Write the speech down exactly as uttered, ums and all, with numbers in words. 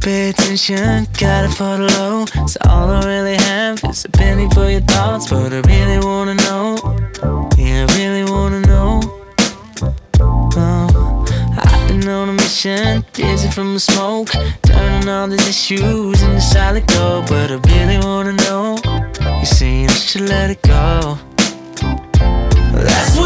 pay attention, got it for the low. So all I really have is a penny for your thoughts. But I really wanna know, yeah, I really wanna know. Oh, I've been on a mission, dizzy from the smoke, turning all these issues into solid gold. But I really wanna know, you saying I should let it go. That's